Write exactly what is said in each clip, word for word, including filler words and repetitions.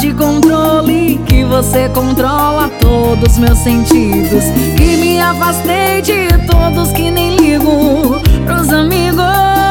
de controle, que você controla todos meus sentidos, que me afastei de todos, que nem ligo pros amigos.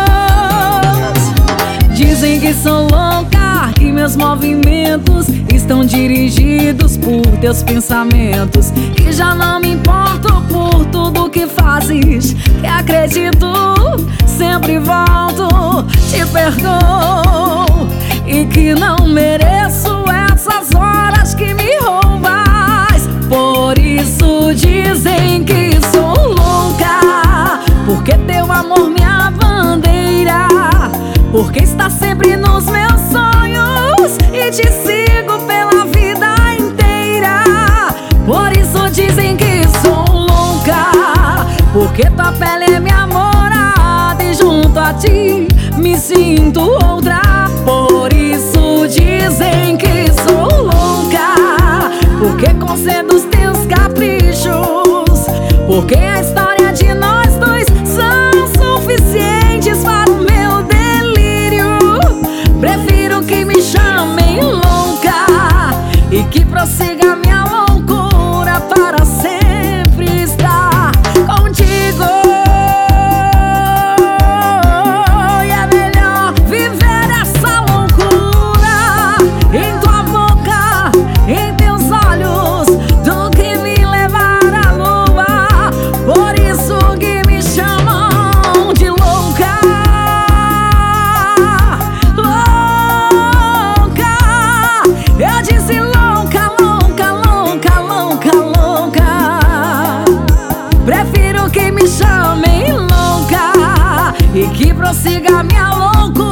Dizem que sou louca, que meus movimentos estão dirigidos por teus pensamentos, que já não me importo por tudo que fazes, que acredito, sempre volto, te perdoo, e que não mereço essas horas que me roubas. Por isso dizem que sou louca, porque teu amor minha bandeira, porque está sempre nos meus sonhos e te sigo pela vida inteira. Por isso dizem que sou louca, porque tua pele é minha morada e junto a ti me sinto outra. Por isso dizem que sou louca, porque concedo os teus caprichos, porque a história de nós dois são suficientes para o meu delírio. Prefiro que me chamem louca e que prossiga minha loucura para sempre estar contigo. E é melhor viver essa loucura em tua boca, em teus olhos, do que me levar à lua. Por isso que me chamam de louca, louca. Eu disse louca, louca, louca, louca, louca. Prefiro que me chamem louca e que prossiga minha loucura